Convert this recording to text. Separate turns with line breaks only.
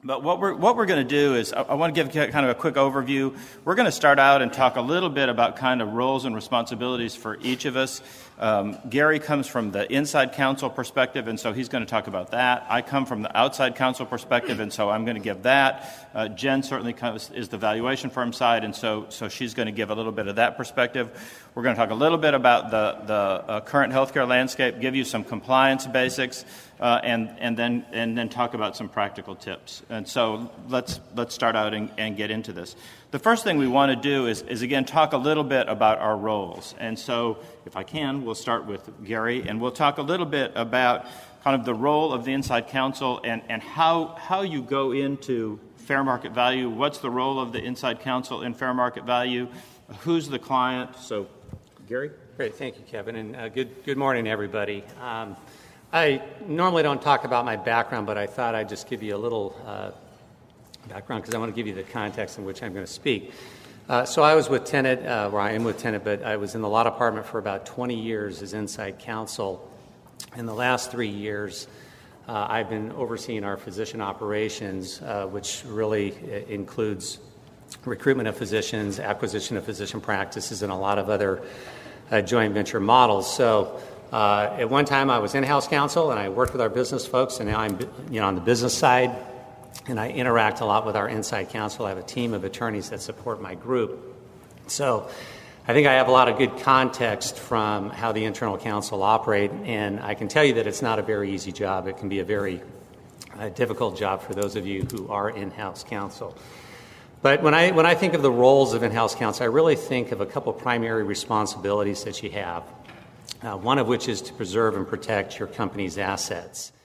But what we're going to do is I want to give kind of a quick overview. We're going to start out and talk a little bit about kind of roles and responsibilities for each of us. Gary comes from the inside counsel perspective, and so he's going to talk about that. I come from the outside counsel perspective, and so I'm going to give that. Jen certainly is the valuation firm side, and so she's going to give a little bit of that perspective. We're going to talk a little bit about the current healthcare landscape, give you some compliance basics, and then talk about some practical tips. And so let's start out and get into this. The first thing we want to do is again talk a little bit about our roles. And so if I can, we'll start with Gary, and we'll talk a little bit about kind of the role of the inside counsel and how you go into fair market value. What's the role of the inside counsel in fair market value? Who's the client? So, Gary?
Great, thank you, Kevin, and good morning, everybody. I normally don't talk about my background, but I thought I'd just give you a little background because I want to give you the context in which I'm going to speak. So I was with Tenet, where I am with Tenet, but I was in the law department for about 20 years as inside counsel. In the last 3 years, I've been overseeing our physician operations, which really includes recruitment of physicians, acquisition of physician practices, and a lot of other joint venture models. So at one time I was in-house counsel and I worked with our business folks, and now I'm on the business side, and I interact a lot with our inside counsel. I have a team of attorneys that support my group. So I think I have a lot of good context from how the internal counsel operate, and I can tell you that it's not a very easy job. It can be a very difficult job for those of you who are in-house counsel. But when I think of the roles of in-house counsel, I really think of a couple primary responsibilities that you have, one of which is to preserve and protect your company's assets.